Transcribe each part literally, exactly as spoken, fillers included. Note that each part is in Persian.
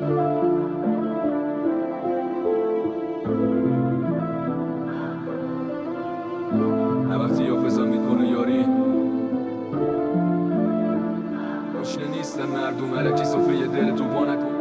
وقتی حافظم میکنه یاری گشنه نیستن مردم علکی صفحه دل تو با نکن.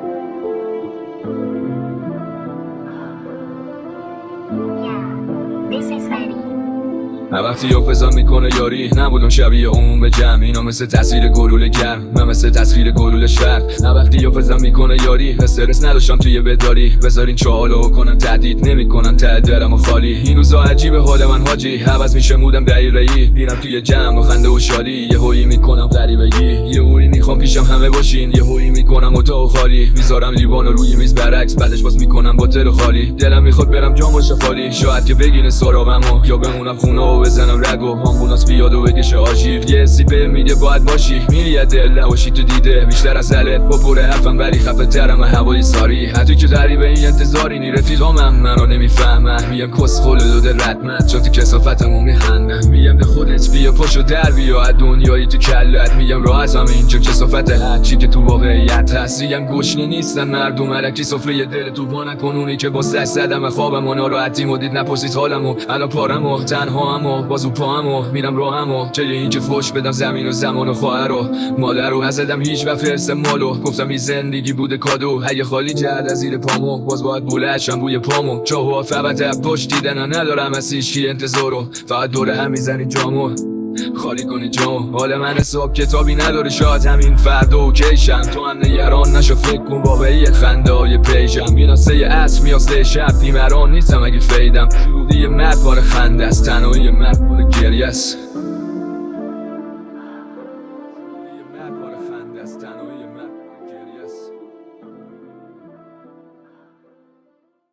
This is ready. وقتی حافظم میکنه یاری نبودم شبیه اون به جمع، اینا مثل تاثیر گلوله گرم، من مثل تصویر گلوله شرق. وقتی حافظم میکنه یاری استرس نداشتم توی بداری، بذارین چالو کنن تهدید نمیکنن ته دلمو خالی. این روزا عجیبه حال من حاجی، عوض میشه مودم دقیقه‌ای، میرم توی جمع و خنده و شادی، یه هویی میکنم غریبگی، یه هویی میخوام پیشم همه باشین، یه هویی میکنم اتاق خالی، میذارم لیوانو روی میز برعکس، بعدش باز میکنم باتل خالی. دلم میخواد برم جام و شفالی، شاید که بگینه سرابمو یا بمونم خونه و بزنم رگو آمبولانس بیاد و بکشه آژیر. یه سیپه میگه باید باشی، میری دل نباشی تو دیده، بیشتر از الف با پره حرفم ولی خفه ترم هوای ساری. حتی که غریبه این انتظاری نی رفیقامم منو نمیفهمن، میگم کس خل دو رتمت چون تو کسافتمو میخندن، میگم به خودت بیا پاشو در بیا از دنیایی تو کلت، میگم راه از همه اینجا کسافت هرچی که تو واقعیت هست. میگم گشنه نیستن مردم علکی سفره دل تو با نکن، اونی که با سر زدم خوابم و ناراحتیم و دید نپرسید حالمو، الان پارمو تنهامو بازو پاهمو میرم راهمو، چه اینکه فوش بدم زمین و زمان و خواهر و مادر رو نزدم هیچ و فرست مالو، گفتم این زندگی بوده کادو، هی خالی جهد از زیر پامو، باز باید بلشم بوی پامو، چاهو فقط پشت دیدن ندارم از هیچکی انتظارو، فقط دوره هم میزنی جامو خالی کنی جامو. حال من حساب کتابی نداره، شاید همین فردا اوکیشم، تو هم نگران نشو فکر کن واقعی خنده های پیشم، یه ناسه اسم میاسته شب بیمران نیستم اگه فیدم، شروعی یه مرد بار خنده است، تنهایی یه مرد بار گریه است.